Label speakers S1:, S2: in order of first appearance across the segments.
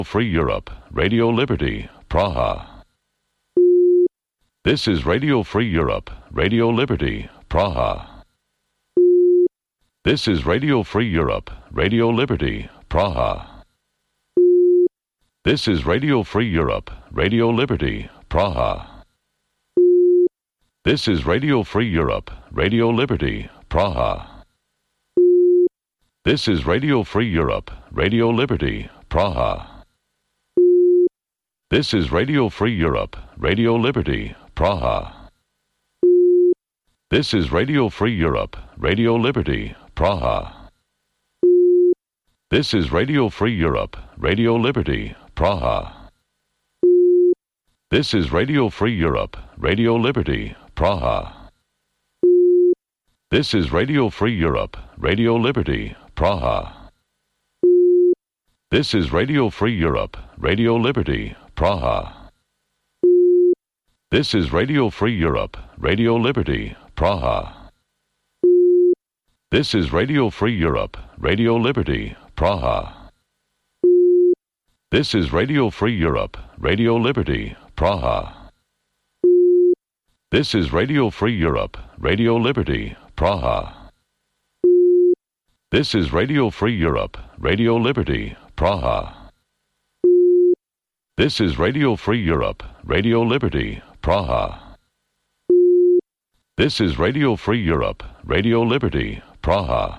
S1: Free Europe, Radio Liberty, Praha. This is Radio Free Europe, Radio Liberty, Praha. This is Radio Free Europe, Radio Liberty, Praha. This is Radio Free Europe, Radio Liberty, Praha. This is Radio Free Europe, Radio Liberty, Praha. This is Radio Free Europe, Radio Liberty, Praha. This is Radio Free Europe, Radio Liberty, Praha. This is Radio Free Europe, Radio Liberty, Praha. This is Radio Free Europe, Radio Liberty, Praha. This is Radio Free Europe, Radio Liberty, Praha. This is Radio Free Europe, Radio Liberty, Praha. This is Radio Free Europe, Radio Liberty, Praha. This is Radio Free Europe, Radio Liberty, Praha. This is Radio Free Europe, Radio Liberty, Praha. This is Radio Free Europe, Radio Liberty, Praha. This is Radio Free Europe, Radio Liberty, Praha. This is Radio Free Europe, Radio Liberty, Praha. This is Radio Free Europe, Radio Liberty, Praha. This is Radio Free Europe, Radio Liberty, Praha.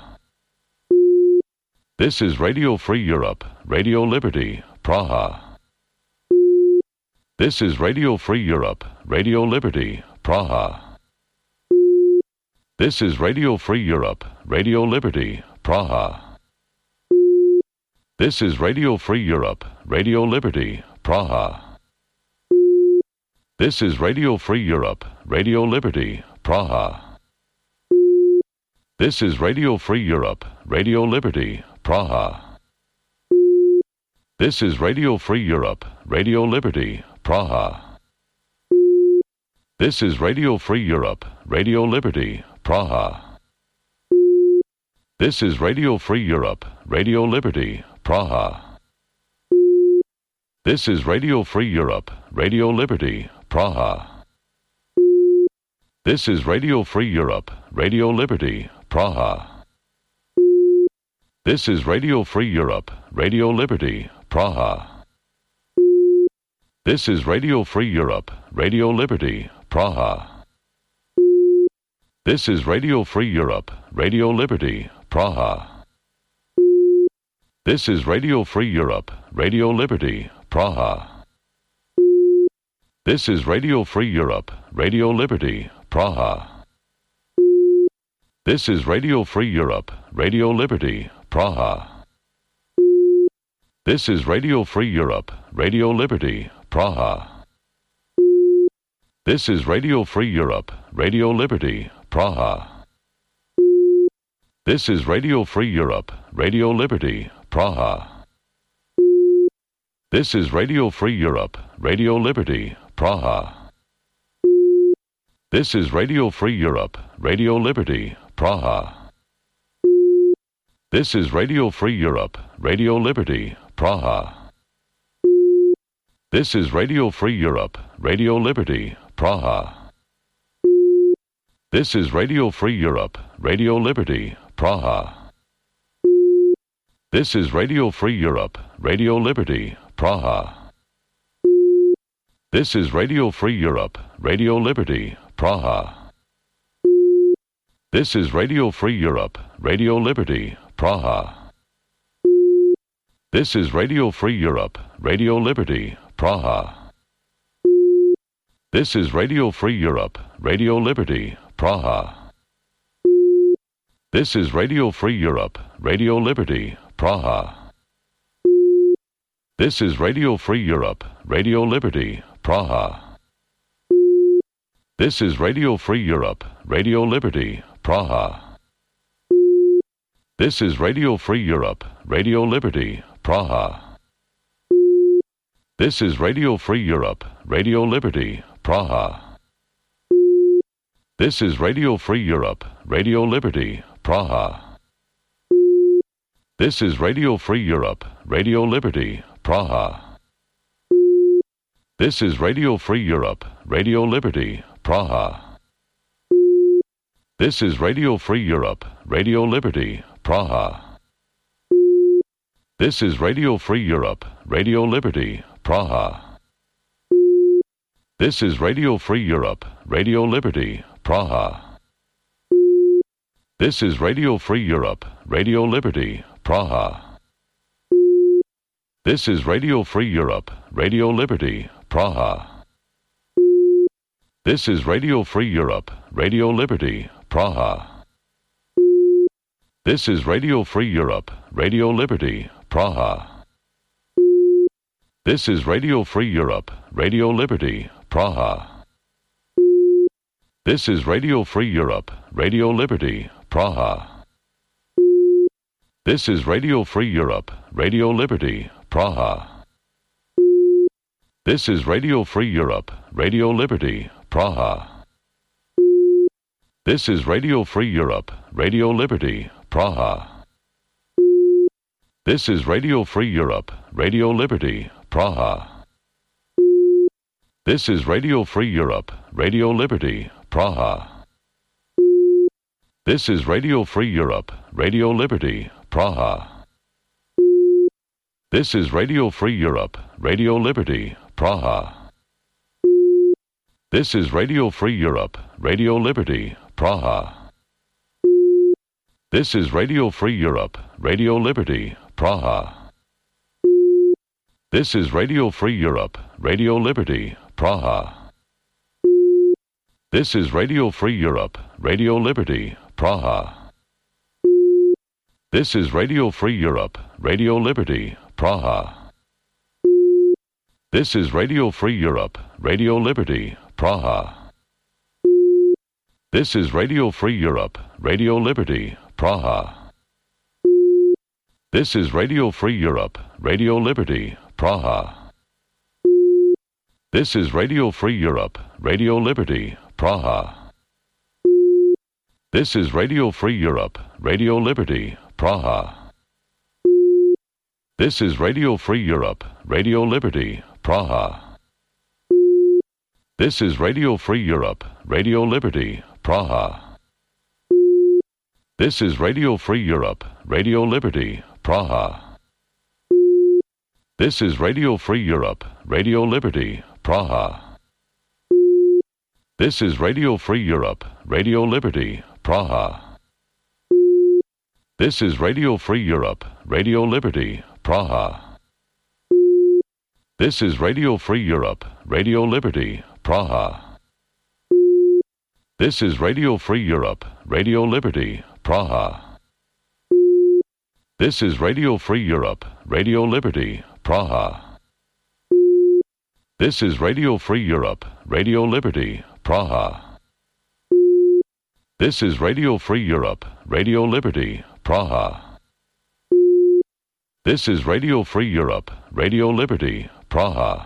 S1: This is Radio Free Europe, Radio Liberty, Praha. This is Radio Free Europe, Radio Liberty, Praha. This is Radio Free Europe, Radio Liberty, Praha. This is Radio Free Europe, Radio Liberty, Praha. This is Radio Free Europe, Radio Liberty, Praha. This is Radio Free Europe, Radio Liberty, Praha. This is Radio Free Europe, Radio Liberty, Praha. This is Radio Free Europe, Radio Liberty, Praha. This is Radio Free Europe, Radio Liberty, Praha. This is Radio Free Europe, Radio Liberty, Praha. This is Radio Free Europe, Radio Liberty, Praha. This is Radio Free Europe, Radio Liberty, Praha. This is Radio Free Europe, Radio Liberty, Praha. This is Radio Free Europe, Radio Liberty, Praha. This is Radio Free Europe, Radio Liberty, Praha. This is Radio Free Europe, Radio Liberty, Praha. This is Radio Free Europe, Radio Liberty, Praha. This is Radio Free Europe, Radio Liberty, Praha. This is Radio Free Europe, Radio Liberty, Praha. This is Radio Free Europe, Radio Liberty, Praha. This is Radio Free Europe, Radio Liberty, Praha. This is Radio Free Europe, Radio Liberty, Praha. This is Radio Free Europe, Radio Liberty, Praha. This is Radio Free Europe, Radio Liberty, Praha. This is Radio Free Europe, Radio Liberty, Praha. This is Radio Free Europe, Radio Liberty, Praha. This is Radio Free Europe, Radio Liberty, Praha. This is Radio Free Europe, Radio Liberty, Praha. This is Radio Free Europe, Radio Liberty, Praha. This is Radio Free Europe, Radio Liberty, Praha. This is Radio Free Europe, Radio Liberty, Praha. This is Radio Free Europe, Radio Liberty, Praha. This is Radio Free Europe, Radio Liberty, Praha. This is Radio Free Europe, Radio Liberty, Praha. This is Radio Free Europe, Radio Liberty, Praha. This is Radio Free Europe, Radio Liberty, Praha. This is Radio Free Europe, Radio Liberty, Praha. This is Radio Free Europe, Radio Liberty, Praha. This is Radio Free Europe, Radio Liberty, Praha. This is Radio Free Europe, Radio Liberty, Praha. This is Radio Free Europe, Radio Liberty, Praha. This is Radio Free Europe, Radio Liberty, Praha. This is Radio Free Europe, Radio Liberty, Praha. This is Radio Free Europe, Radio Liberty, Praha. This is Radio Free Europe, Radio Liberty, Praha. This is Radio Free Europe, Radio Liberty, Praha. This is Radio Free Europe, Radio Liberty, Praha. This is Radio Free Europe, Radio Liberty, Praha. This is Radio Free Europe, Radio Liberty, Praha. This is Radio Free Europe, Radio Liberty, Praha. This is Radio Free Europe, Radio Liberty, Praha. This is Radio Free Europe, Radio Liberty, Praha. This is Radio Free Europe, Radio Liberty, Praha. This is Radio Free Europe, Radio Liberty, Praha. This is Radio Free Europe, Radio Liberty, Praha. This is Radio Free Europe, Radio Liberty, Praha. This is Radio Free Europe, Radio Liberty, Praha. This is Radio Free Europe, Radio Liberty, Praha. This is Radio Free Europe, Radio Liberty, Praha. This is Radio Free Europe, Radio Liberty, Praha. This is Radio Free Europe, Radio Liberty, Praha. This is Radio Free Europe, Radio Liberty, Praha. This is Radio Free Europe, Radio Liberty, Praha. This is Radio Free Europe, Radio Liberty, Praha. This is Radio Free Europe, Radio Liberty, Praha. This is Radio Free Europe, Radio Liberty, Praha. This is Radio Free Europe, Radio Liberty, Praha. This is Radio Free Europe, Radio Liberty, Praha. This is Radio Free Europe, Radio Liberty, Praha. This is Radio Free Europe, Radio Liberty, Praha. This is Radio Free Europe, Radio Liberty, Praha. This is Radio Free Europe, Radio Liberty, Praha. This is Radio Free Europe, Radio Liberty, Praha. This is Radio Free Europe, Radio Liberty, Praha. This is Radio Free Europe, Radio Liberty, Praha. This is Radio Free Europe, Radio Liberty, Praha.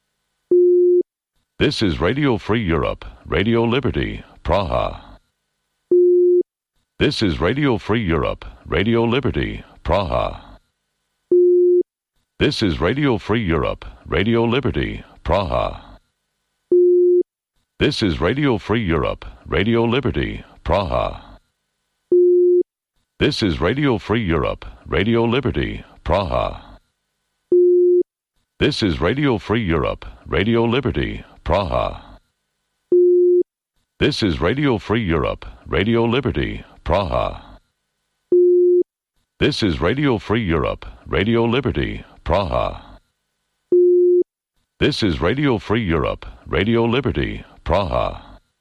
S1: This is Radio Free Europe, Radio Liberty, Praha. This is Radio Free Europe, Radio Liberty, Praha. This is Radio Free Europe, Radio Liberty, Praha. This is Radio Free Europe, Radio Liberty, Praha. This is Radio Free Europe, Radio Liberty, Praha. This is Radio Free Europe, Radio Liberty, Praha. This is Radio Free Europe, Radio Liberty, Praha. This is Radio Free Europe, Radio Liberty, Praha. This is Radio Free Europe, Radio Liberty, Praha.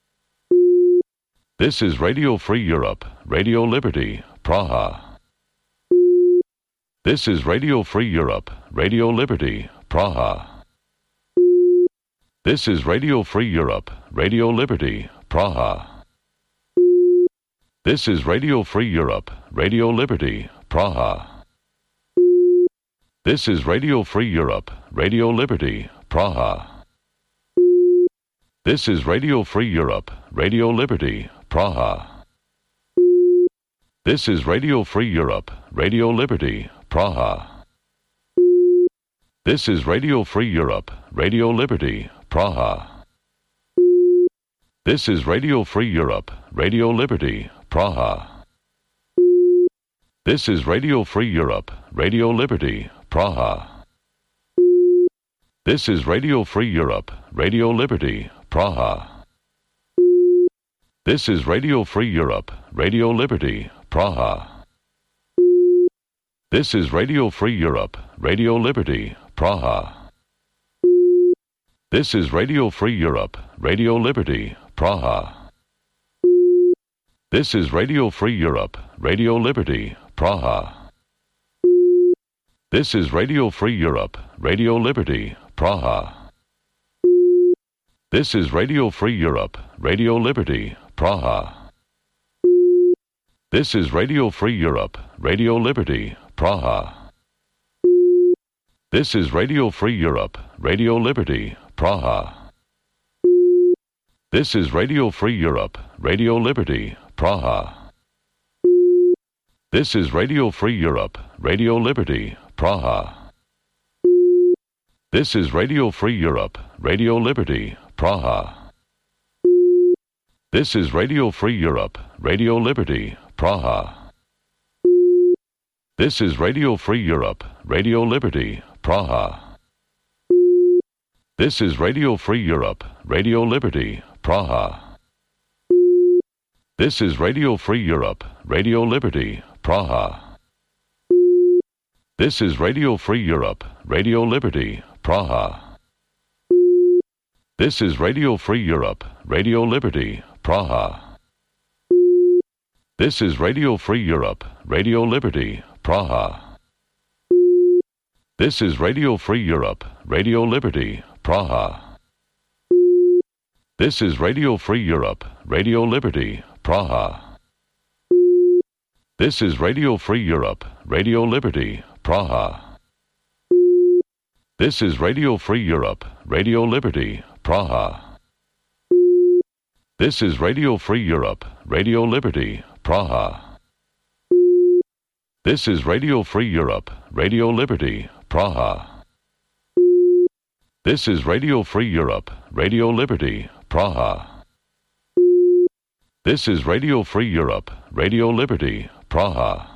S1: This is Radio Free Europe, Radio Liberty, Praha. This is Radio Free Europe, Radio Liberty, Praha. This is Radio Free Europe, Radio Liberty, Praha. This is Radio Free Europe, Radio Liberty, Praha. This is Radio Free Europe, Radio Liberty, Praha. This is Radio Free Europe, Radio Liberty, Praha. This is Radio Free Europe, Radio Liberty, Praha. This is Radio Free Europe, Radio Liberty, Praha. This is Radio Free Europe, Radio Liberty, Praha. This is Radio Free Europe, Radio Liberty, Praha. This is Radio Free Europe, Radio Liberty, Praha. This is Radio Free Europe, Radio Liberty, Praha. This is Radio Free Europe, Radio Liberty, Praha. This is Radio Free Europe, Radio Liberty, Praha. This is Radio Free Europe, Radio Liberty, Praha. This is Radio Free Europe, Radio Liberty, Praha. This is Radio Free Europe, Radio Liberty, Praha. This is Radio Free Europe, Radio Liberty, Praha. This is Radio Free Europe, Radio Liberty, Praha. This is Radio Free Europe, Radio Liberty, Praha. This is Radio Free Europe, Radio Liberty, Praha. This is Radio Free Europe, Radio Liberty, Praha. This is Radio Free Europe, Radio Liberty, Praha. This is Radio Free Europe, Radio Liberty, Praha. This is Radio Free Europe, Radio Liberty, Praha. This is Radio Free Europe, Radio Liberty, Praha. This is Radio Free Europe, Radio Liberty, Praha. This is Radio Free Europe, Radio Liberty, Praha. This is Radio Free Europe, Radio Liberty, Praha. This is Radio Free Europe, Radio Liberty, Praha. This is Radio Free Europe, Radio Liberty, Praha. This is Radio Free Europe, Radio Liberty, Praha. This is Radio Free Europe, Radio Liberty, Praha. This is Radio Free Europe, Radio Liberty, Praha. This is Radio Free Europe, Radio Liberty, Praha. This is Radio Free Europe, Radio Liberty, Praha. This is Radio Free Europe, Radio Liberty, Praha.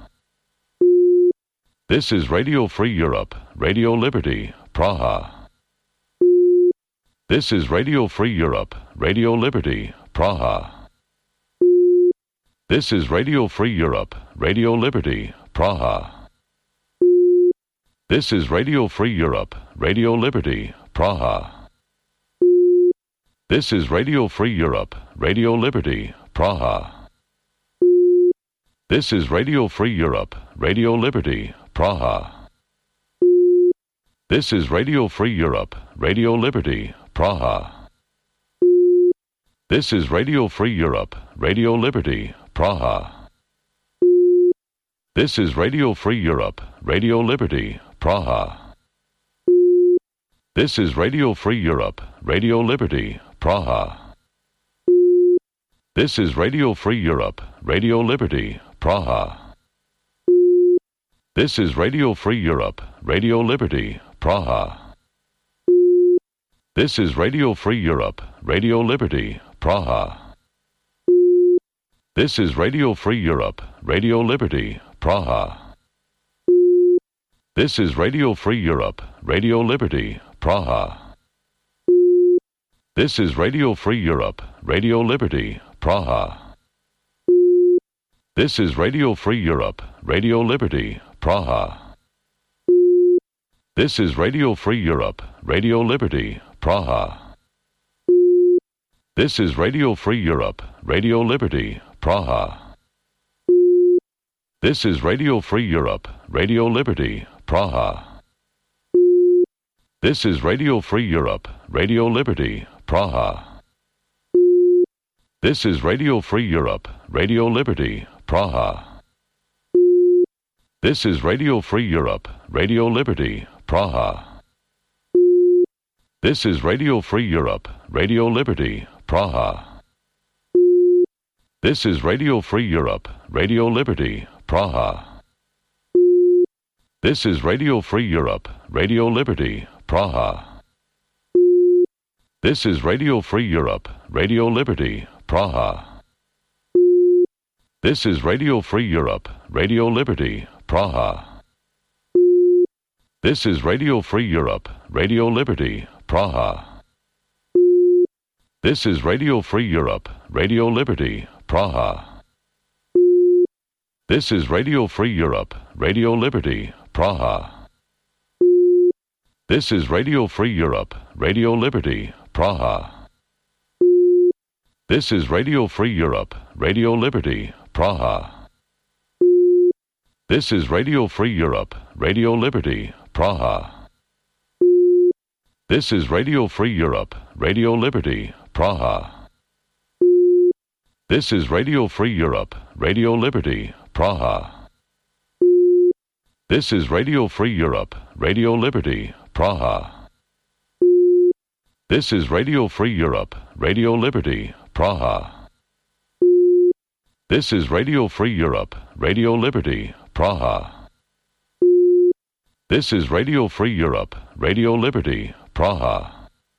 S1: This is Radio Free Europe, Radio Liberty, Praha. This is Radio Free Europe, Radio Liberty, Praha. This is Radio Free Europe, Radio Liberty, Praha. This is Radio Free Europe, Radio Liberty, Praha. This is Radio Free Europe, Radio Liberty, Praha. This is Radio Free Europe, Radio Liberty, Praha. This is Radio Free Europe, Radio Liberty, Praha. This is Radio Free Europe, Radio Liberty, Praha. This is Radio Free Europe, Radio Liberty, Praha. This is Radio Free Europe, Radio Liberty, Praha. This is Radio Free Europe, Radio Liberty, Praha. This is Radio Free Europe, Radio Liberty, Praha. This is Radio Free Europe, Radio Liberty, Praha. This is Radio Free Europe, Radio Liberty, Praha. This is Radio Free Europe, Radio Liberty, Praha. This is Radio Free Europe, Radio Liberty, Praha. This is Radio Free Europe, Radio Liberty, Praha. This is Radio Free Europe, Radio Liberty, Praha. This is Radio Free Europe, Radio Liberty, Praha. This is Radio Free Europe, Radio Liberty, Praha. This is Radio Free Europe, Radio Liberty, Praha. This is Radio Free Europe, Radio Liberty, Praha. This is Radio Free Europe, Radio Liberty, Praha. This is Radio Free Europe, Radio Liberty, Praha. This is Radio Free Europe, Radio Liberty, Praha. This is Radio Free Europe, Radio Liberty, Praha. This is Radio Free Europe, Radio Liberty, Praha. This is Radio Free Europe, Radio Liberty, Praha. This is Radio Free Europe, Radio Liberty, Praha. This is Radio Free Europe, Radio Liberty, Praha. This is Radio Free Europe, Radio Liberty, Praha. This is Radio Free Europe, Radio Liberty, Praha. This is Radio Free Europe, Radio Liberty, Praha. This is Radio Free Europe, Radio Liberty, Praha. This is Radio Free Europe, Radio Liberty, Praha. This is Radio Free Europe, Radio Liberty, Praha. This is Radio Free Europe, Radio Liberty, Praha. This is Radio Free Europe, Radio Liberty, Praha. This is Radio Free Europe, Radio Liberty, Praha. This is Radio Free Europe, Radio Liberty, Praha.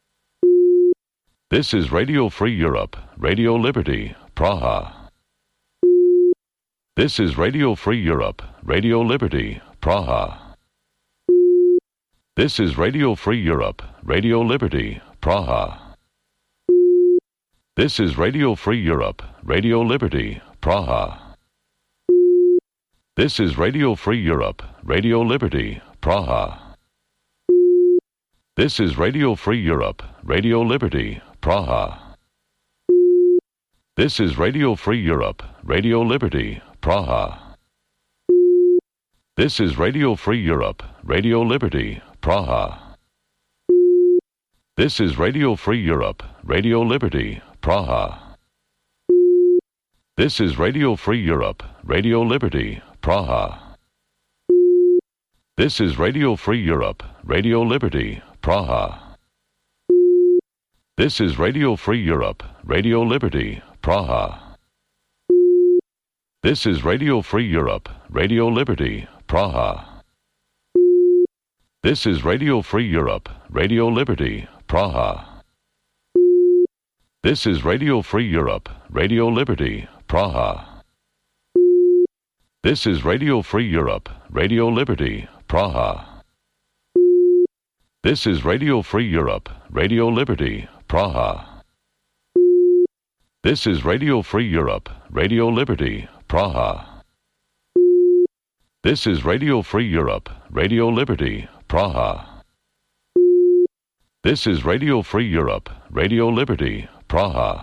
S1: This is Radio Free Europe, Radio Liberty, Praha. This is Radio Free Europe, Radio Liberty, Praha. This is Radio Free Europe, Radio Liberty, Praha. This is Radio Free Europe, Radio Liberty, Praha. This is Radio Free Europe, Radio Liberty, Praha. This is Radio Free Europe, Radio Liberty, Praha. This is Radio Free Europe, Radio Liberty, Praha. This is Radio Free Europe, Radio Liberty, Praha. This is Radio Free Europe, Radio Liberty, Praha. This is Radio Free Europe, Radio Liberty, Praha. This is Radio Free Europe, Radio Liberty, Praha. This is Radio Free Europe, Radio Liberty, Praha. This is Radio Free Europe, Radio Liberty, Praha. This is Radio Free Europe, Radio Liberty, Praha. This is Radio Free Europe, Radio Liberty, Praha. This is Radio Free Europe, Radio Liberty, Praha. This is Radio Free Europe, Radio Liberty, Praha. This is Radio Free Europe, Radio Liberty, Praha. This is Radio Free Europe, Radio Liberty, Praha. This is Radio Free Europe, Radio Liberty, Praha.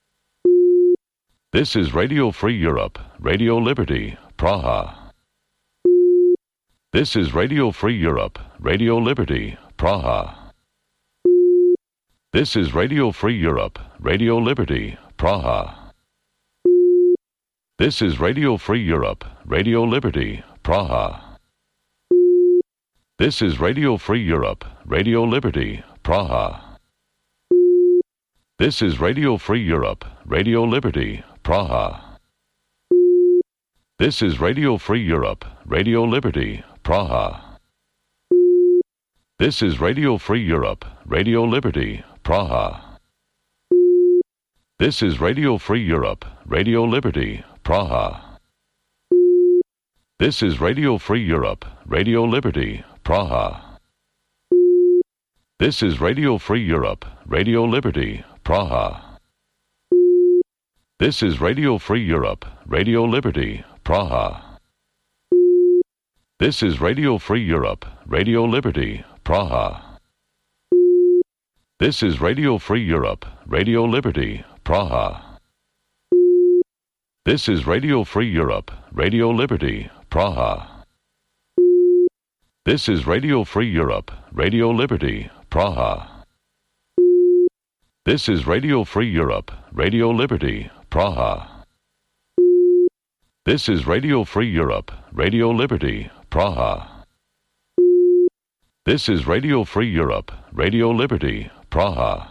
S1: This is Radio Free Europe, Radio Liberty, Praha. This is Radio Free Europe, Radio Liberty, Praha. This is Radio Free Europe, Radio Liberty, Praha. This is Radio Free Europe, Radio Liberty, Praha. This is Radio Free Europe, Radio Liberty, Praha. This is Radio Free Europe, Radio Liberty, Praha. This is Radio Free Europe, Radio Liberty, Praha. This is Radio Free Europe, Radio Liberty, Praha. This is Radio Free Europe, Radio Liberty, Praha. This is Radio Free Europe, Radio Liberty, Praha. This is Radio Free Europe, Radio Liberty, Praha. This is Radio Free Europe, Radio Liberty, Praha. This is Radio Free Europe, Radio Liberty, Praha. This is Radio Free Europe, Radio Liberty, Praha. This is Radio Free Europe, Radio Liberty, Praha. This is Radio Free Europe, Radio Liberty, Praha. This is Radio Free Europe, Radio Liberty, Praha. This is Radio Free Europe, Radio Liberty, Praha. This is Radio Free Europe, Radio Liberty, Praha.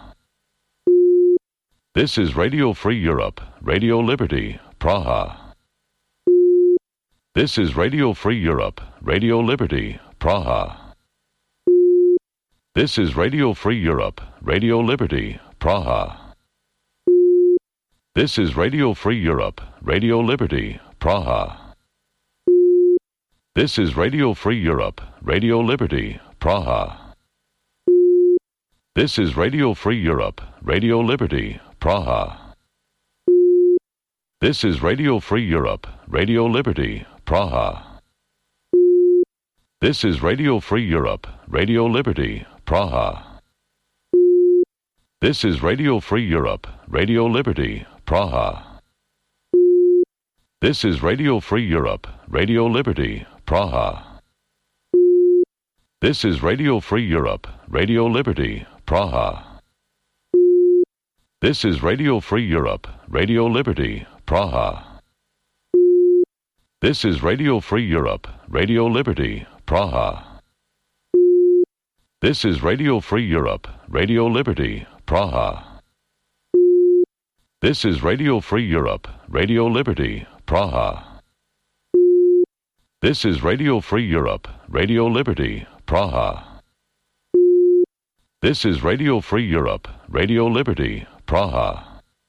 S1: This is Radio Free Europe, Radio Liberty, Praha. This is Radio Free Europe, Radio Liberty, Praha. This is Radio Free Europe, Radio Liberty, Praha. This is Radio Free Europe, Radio Liberty, Praha. This is Radio Free Europe, Radio Liberty, Praha. This is Radio Free Europe, Radio Liberty, Praha. This is Radio Free Europe, Radio Liberty, Praha. This is Radio Free Europe, Radio Liberty, Praha. This is Radio Free Europe, Radio Liberty, Praha. This is Radio Free Europe, Radio Liberty, Praha. This is Radio Free Europe, Radio Liberty, Praha. This is Radio Free Europe, Radio Liberty, Praha. This is Radio Free Europe, Radio Liberty, Praha. This is Radio Free Europe, Radio Liberty, Praha. This is Radio Free Europe, Radio Liberty, Praha. This is Radio Free Europe, Radio Liberty, Praha. This is Radio Free Europe, Radio Liberty, Praha.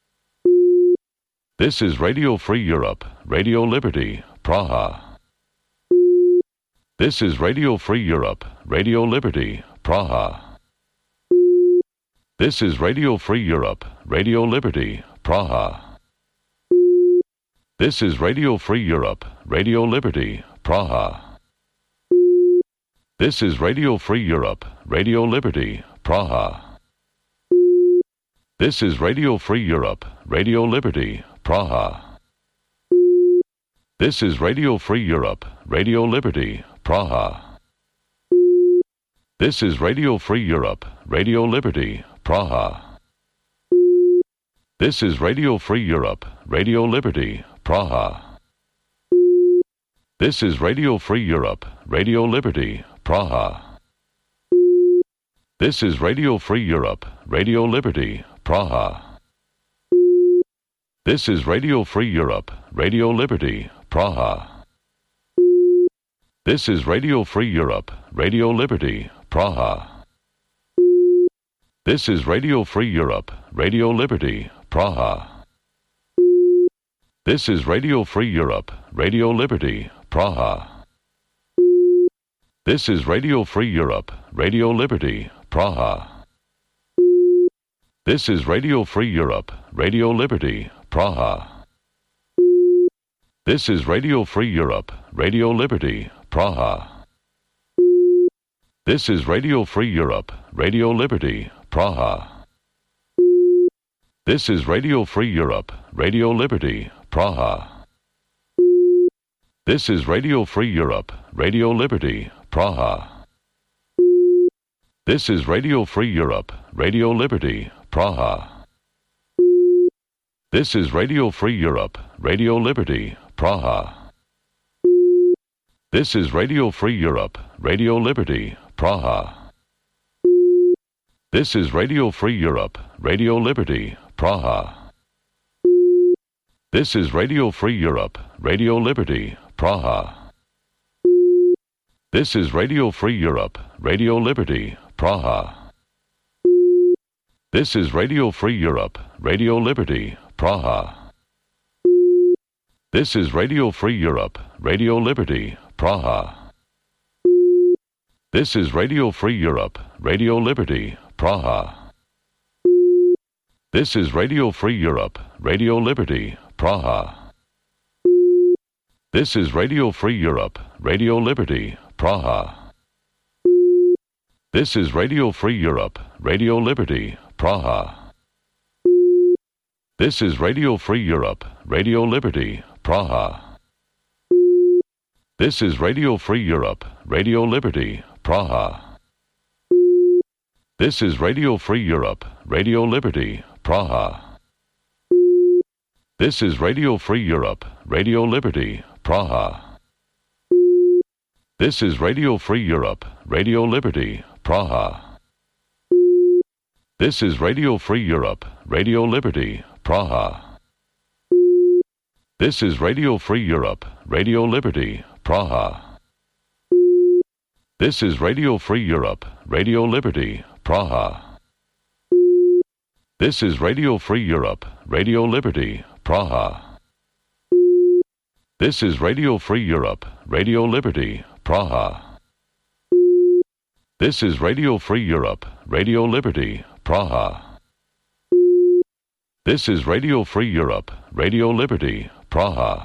S1: This is Radio Free Europe, Radio Liberty, Praha. This is Radio Free Europe, Radio Liberty, Praha. This is Radio Free Europe, Radio Liberty, Praha. This is Radio Free Europe, Radio Liberty, Praha. This is Radio Free Europe, Radio Liberty, Praha. This is Radio Free Europe, Radio Liberty, Praha. This is Radio Free Europe, Radio Liberty, Praha. This is Radio Free Europe, Radio Liberty, Praha. This is Radio Free Europe, Radio Liberty, Praha. This is Radio Free Europe, Radio Liberty, Praha. This is Radio Free Europe, Radio Liberty, Praha. This is Radio Free Europe, Radio Liberty, Praha. This is Radio Free Europe, Radio Liberty, Praha. This is Radio Free Europe, Radio Liberty, Praha. This is Radio Free Europe, Radio Liberty, Praha. This is Radio Free Europe, Radio Liberty, Praha. This is Radio Free Europe, Radio Liberty, Praha. This is Radio Free Europe, Radio Liberty, Praha. This is Radio Free Europe, Radio Liberty, Praha. This is Radio Free Europe, Radio Liberty, Praha. This is Radio Free Europe, Radio Liberty, Praha. This is Radio Free Europe, Radio Liberty, Praha. This is Radio Free Europe, Radio Liberty, Praha. This is Radio Free Europe, Radio Liberty, Praha. This is Radio Free Europe, Radio Liberty, Praha. This is Radio Free Europe, Radio Liberty, Praha. This is Radio Free Europe, Radio Liberty, Praha. This is Radio Free Europe, Radio Liberty, Praha. This is Radio Free Europe, Radio Liberty, Praha. This is Radio Free Europe, Radio Liberty, Praha. This is Radio Free Europe, Radio Liberty, Praha. This is Radio Free Europe, Radio Liberty, Praha. This is Radio Free Europe, Radio Liberty, Praha. This is Radio Free Europe, Radio Liberty, Praha. This is Radio Free Europe, Radio Liberty, Praha. This is Radio Free Europe, Radio Liberty, Praha. This is Radio Free Europe, Radio Liberty, Praha. This is Radio Free Europe, Radio Liberty, Praha. This is Radio Free Europe, Radio Liberty, Praha. This is Radio Free Europe, Radio Liberty, Praha. This is Radio Free Europe, Radio Liberty, Praha. This is Radio Free Europe, Radio Liberty, Praha. This is Radio Free Europe, Radio Liberty, Praha. This is Radio Free Europe, Radio Liberty, Praha. This is Radio Free Europe, Radio Liberty, Praha.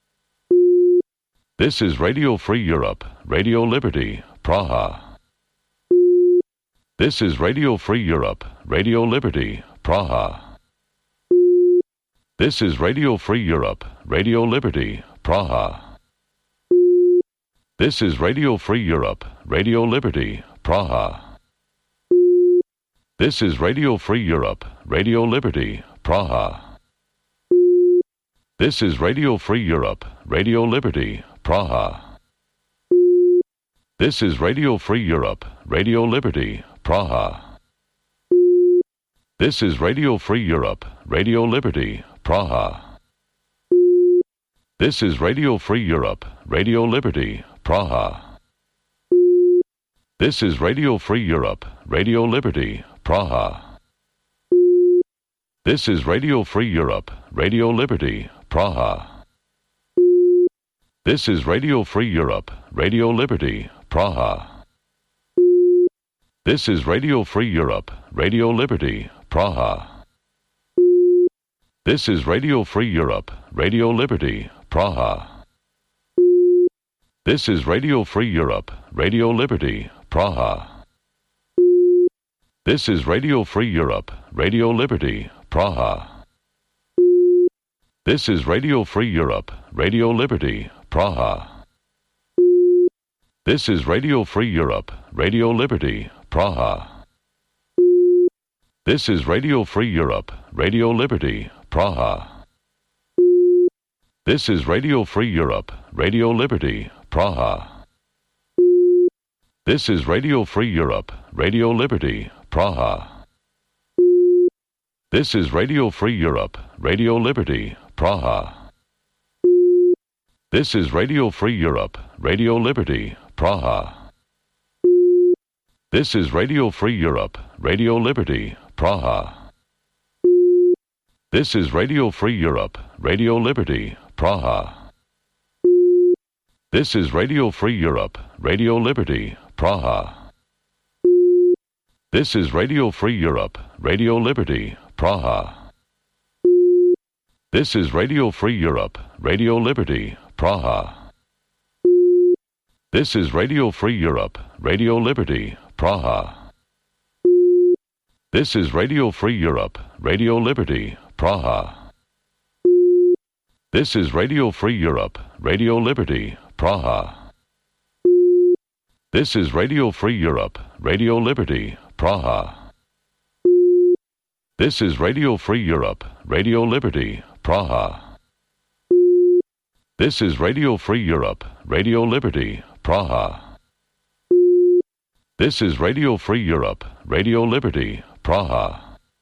S1: This is Radio Free Europe, Radio Liberty, Praha. This is Radio Free Europe, Radio Liberty, Praha. This is Radio Free Europe, Radio Liberty, Praha. This is Radio Free Europe, Radio Liberty, Praha. This is Radio Free Europe, Radio Liberty, Praha. This is Radio Free Europe, Radio Liberty, Praha. This is Radio Free Europe, Radio Liberty, Praha. This is Radio Free Europe, Radio Liberty, Praha. This is Radio Free Europe, Radio Liberty, Praha. This is Radio Free Europe, Radio Liberty, Praha. This is Radio Free Europe, Radio Liberty, Praha. This is Radio Free Europe, Radio Liberty, Praha. This is Radio Free Europe, Radio Liberty, Praha. This is Radio Free Europe, Radio Liberty, Praha. This is Radio Free Europe, Radio Liberty, Praha. This is Radio Free Europe, Radio Liberty, Praha. This is Radio Free Europe, Radio Liberty, Praha. This is Radio Free Europe, Radio Liberty, Praha. This is Radio Free Europe, Radio Liberty, Praha. This is Radio Free Europe, Radio Liberty, Praha. This is Radio Free Europe, Radio Liberty, Praha. This is Radio Free Europe, Radio Liberty, Praha. This is Radio Free Europe, Radio Liberty, Praha. This is Radio Free Europe, Radio Liberty, Praha. This is Radio Free Europe, Radio Liberty, Praha. This is Radio Free Europe, Radio Liberty, Praha. This is Radio Free Europe, Radio Liberty, Praha. This is Radio Free Europe, Radio Liberty, Praha. This is Radio Free Europe, Radio Liberty, Praha. This is Radio Free Europe, Radio Liberty, Praha. This is Radio Free Europe, Radio Liberty, Praha. This is Radio Free Europe, Radio Liberty, Praha. This is Radio Free Europe, Radio Liberty, Praha. This is Radio Free Europe, Radio Liberty, Praha. This is Radio Free Europe, Radio Liberty, Praha.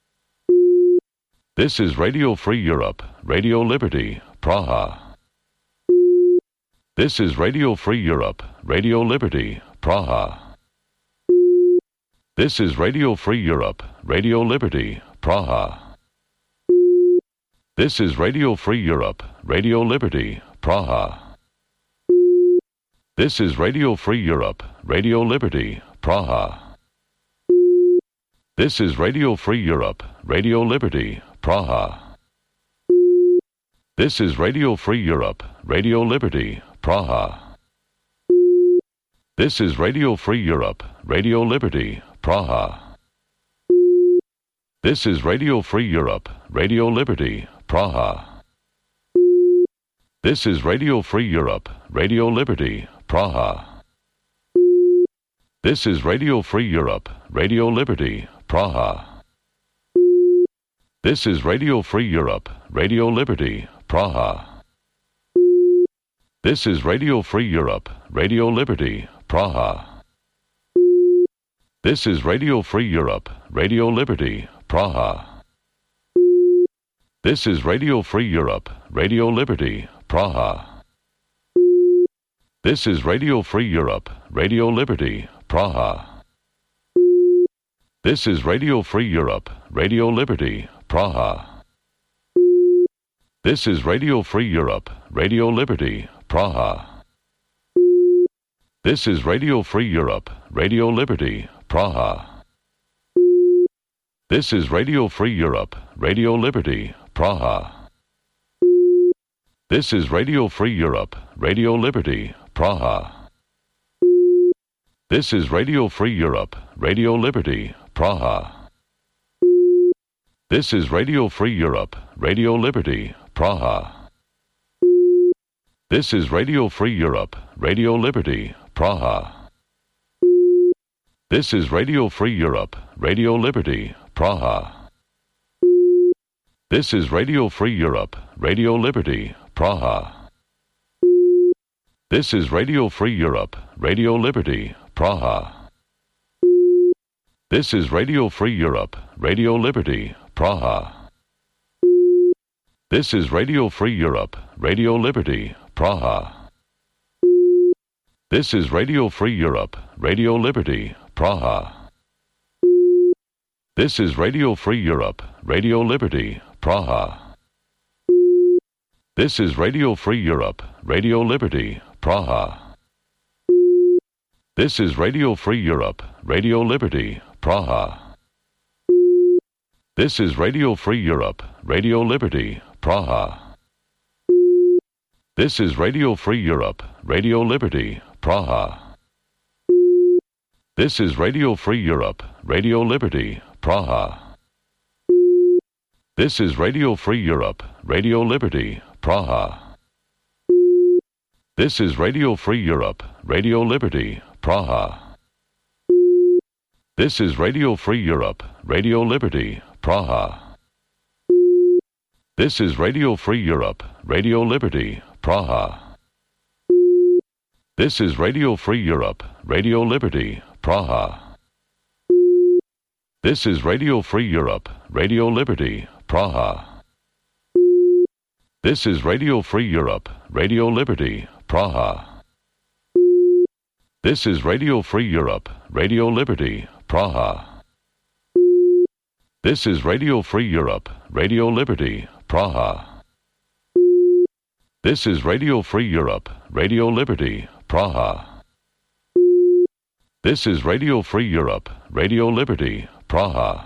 S1: This is Radio Free Europe, Radio Liberty, Praha. This is Radio Free Europe, Radio Liberty, Praha. This is Radio Free Europe, Radio Liberty, Praha. This is Radio Free Europe, Radio Liberty, Praha. This is Radio Free Europe, Radio Liberty, Praha. This is Radio Free Europe, Radio Liberty, Praha. This is Radio Free Europe, Radio Liberty, Praha. This is Radio Free Europe, Radio Liberty, Praha. This is Radio Free Europe, Radio Liberty, Praha. This is Radio Free Europe, Radio Liberty, Praha. This is Radio Free Europe, Radio Liberty, Praha. This is Radio Free Europe, Radio Liberty, Praha. This is Radio Free Europe, Radio Liberty, Praha. This is Radio Free Europe, Radio Liberty, Praha. This is Radio Free Europe, Radio Liberty, Praha. This is Radio Free Europe, Radio Liberty, Praha. This is Radio Free Europe, Radio Liberty, Praha. This is Radio Free Europe, Radio Liberty, Praha. This is Radio Free Europe, Radio Liberty, Praha. This is Radio Free Europe, Radio Liberty, Praha. This is Radio Free Europe, Radio Liberty, Praha. This is Radio Free Europe, Radio Liberty, Praha. This is Radio Free Europe, Radio Liberty, Praha. This is Radio Free Europe, Radio Liberty, Praha. This is Radio Free Europe, Radio Liberty, Praha. This is Radio Free Europe, Radio Liberty, Praha. This is Radio Free Europe, Radio Liberty, Praha. This is Radio Free Europe, Radio Liberty, Praha. This is Radio Free Europe, Radio Liberty, Praha. This is Radio Free Europe, Radio Liberty, Praha. This is Radio Free Europe, Radio Liberty, Praha. This is Radio Free Europe, Radio Liberty, Praha. This is Radio Free Europe, Radio Liberty, Praha. This is Radio Free Europe, Radio Liberty, Praha. This is Radio Free Europe, Radio Liberty, Praha. This is Radio Free Europe, Radio Liberty, Praha. This is Radio Free Europe, Radio Liberty, Praha. This is Radio Free Europe, Radio Liberty, Praha. This is Radio Free Europe, Radio Liberty, Praha. This is Radio Free Europe, Radio Liberty, Praha. This is Radio Free Europe, Radio Liberty, Praha. This is Radio Free Europe, Radio Liberty, Praha. This is Radio Free Europe, Radio Liberty, Praha. This is Radio Free Europe, Radio Liberty, Praha. This is Radio Free Europe, Radio Liberty, Praha. This is Radio Free Europe, Radio Liberty, Praha. This is Radio Free Europe, Radio Liberty, Praha.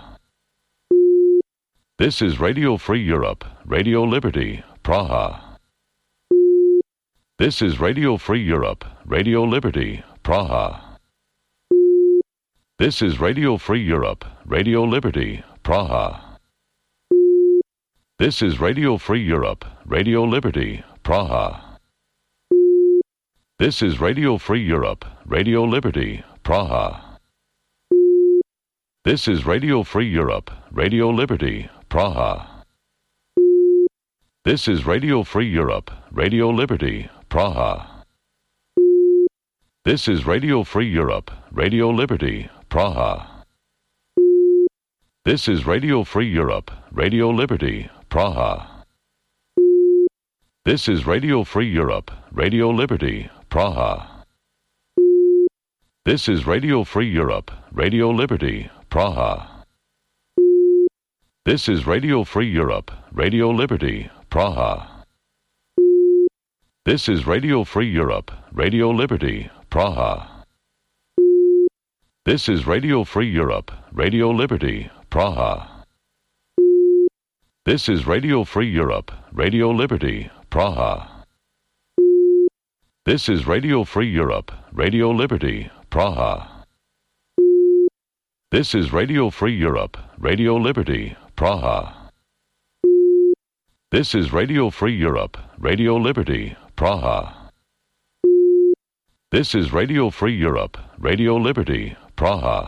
S1: This is Radio Free Europe, Radio Liberty, Praha. This is Radio Free Europe, Radio Liberty, Praha. This is Radio Free Europe, Radio Liberty, Praha. This is Radio Free Europe, Radio Liberty, Praha. This is Radio Free Europe, Radio Liberty, Praha. This is Radio Free Europe, Radio Liberty, Praha. This is Radio Free Europe, Radio Liberty, Praha. This is Radio Free Europe, Radio Liberty, Praha. This is Radio Free Europe, Radio Liberty, Praha. This is Radio Free Europe, Radio Liberty, Praha. This is Radio Free Europe, Radio Liberty, Praha. This is Radio Free Europe, Radio Liberty, Praha. This is Radio Free Europe, Radio Liberty, Praha. This is Radio Free Europe, Radio Liberty, Praha. This is Radio Free Europe, Radio Liberty, Praha. This is Radio Free Europe, Radio Liberty, Praha. This is Radio Free Europe, Radio Liberty, Praha. This is Radio Free Europe, Radio Liberty, Praha. This is Radio Free Europe, Radio Liberty, Praha.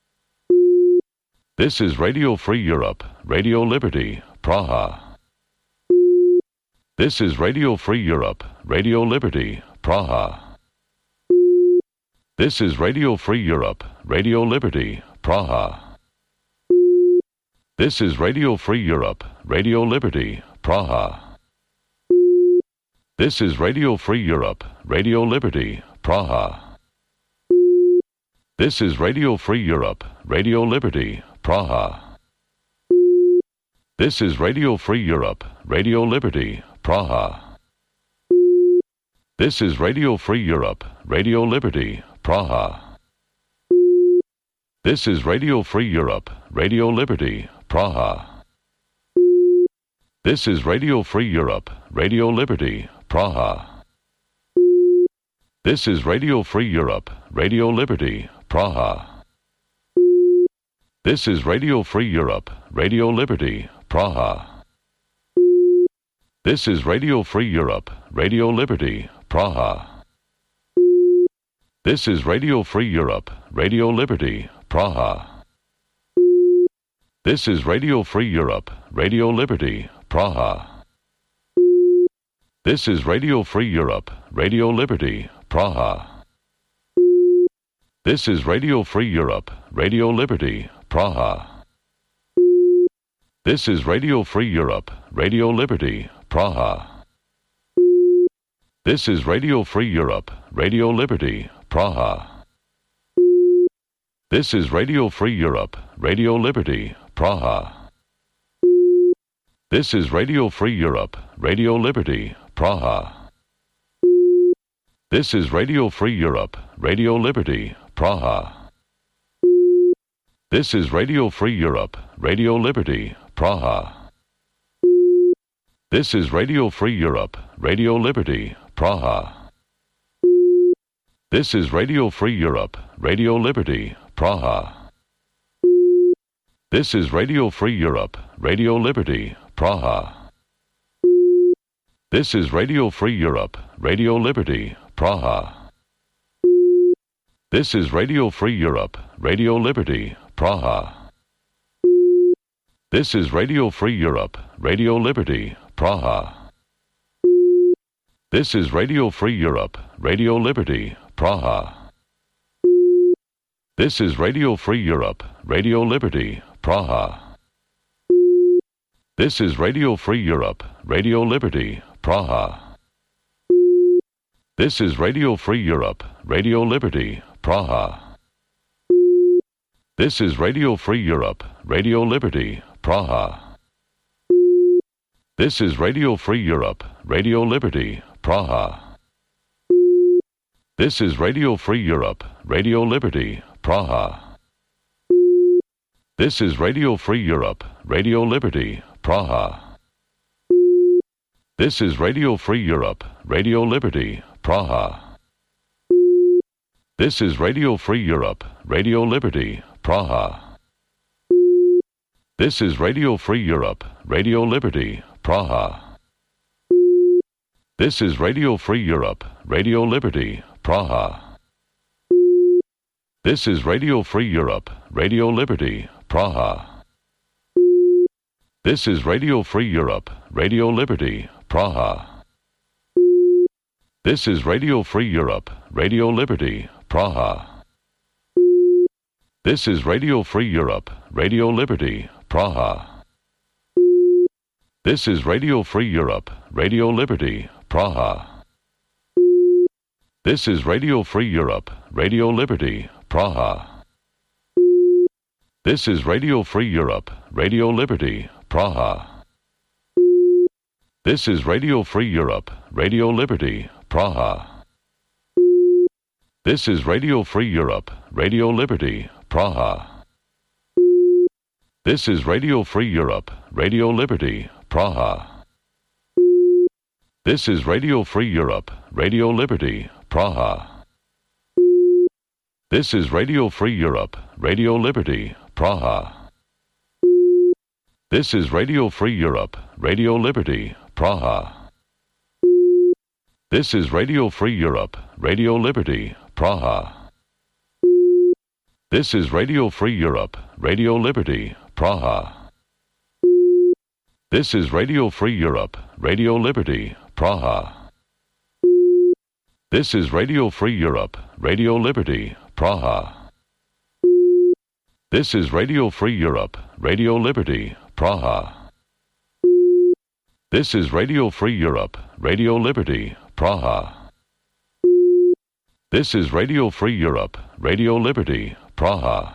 S1: This is Radio Free Europe, Radio Liberty, Praha. This is Radio Free Europe, Radio Liberty, Praha. This is Radio Free Europe, Radio Liberty, Praha. This is Radio Free Europe, Radio Liberty, Praha. This is Radio Free Europe, Radio Liberty, Praha. This is Radio Free Europe, Radio Liberty, Praha. This is Radio Free Europe, Radio Liberty, Praha. This is Radio Free Europe, Radio Liberty, Praha. This is Radio Free Europe, Radio Liberty, Praha. This is Radio Free Europe, Radio Liberty, Praha. This is Radio Free Europe, Radio Liberty, Praha. This is Radio Free Europe, Radio Liberty, Praha. This is Radio Free Europe, Radio Liberty, Praha. This is Radio Free Europe, Radio Liberty, Praha. This is Radio Free Europe, Radio Liberty, Praha. This is Radio Free Europe, Radio Liberty, Praha. This is Radio Free Europe, Radio Liberty, Praha. This is Radio Free Europe, Radio Liberty, Praha. This is Radio Free Europe, Radio Liberty, Praha. This is Radio Free Europe, Radio Liberty, Praha. This is Radio Free Europe, Radio Liberty, Praha. This is Radio Free Europe, Radio Liberty, Praha. This is Radio Free Europe, Radio Liberty, Praha. This is Radio Free Europe, Radio Liberty, Praha. This is Radio Free Europe, Radio Liberty, Praha. This is Radio Free Europe, Radio Liberty, Praha. This is Radio Free Europe, Radio Liberty, Praha. This is Radio Free Europe, Radio Liberty, Praha. This is Radio Free Europe, Radio Liberty, Praha. This is Radio Free Europe, Radio Liberty, Praha. This is Radio Free Europe, Radio Liberty, Praha. This is Radio Free Europe, Radio Liberty, Praha. This is Radio Free Europe, Radio Liberty, Praha. This is Radio Free Europe, Radio Liberty, Praha. This is Radio Free Europe, Radio Liberty, Praha. This is Radio Free Europe, Radio Liberty, Praha. This is Radio Free Europe, Radio Liberty, Praha. This is Radio Free Europe, Radio Liberty, Praha. This is Radio Free Europe, Radio Liberty, Praha. This is Radio Free Europe, Radio Liberty, Praha. This is Radio Free Europe, Radio Liberty, Praha. This is Radio Free Europe, Radio Liberty, Praha. This is Radio Free Europe, Radio Liberty, Praha. This is Radio Free Europe, Radio Liberty, Praha. This is Radio Free Europe, Radio Liberty, Praha. This is Radio Free Europe, Radio Liberty, Praha. This is Radio Free Europe, Radio Liberty, Praha. This is Radio Free Europe, Radio Liberty, Praha. This is Radio Free Europe, Radio Liberty, Praha. This is Radio Free Europe, Radio Liberty, Praha. This is Radio Free Europe, Radio Liberty, Praha. This is Radio Free Europe, Radio Liberty, Praha. This is Radio Free Europe, Radio Liberty, Praha. This is Radio Free Europe, Radio Liberty, Praha. This is Radio Free Europe, Radio Liberty, Praha. This is Radio Free Europe, Radio Liberty, Praha. This is Radio Free Europe, Radio Liberty, Praha. This is Radio Free Europe, Radio Liberty, Praha. This is Radio Free Europe, Radio Liberty, Praha. This is Radio Free Europe, Radio Liberty, Praha. This is Radio Free Europe, Radio Liberty, Praha.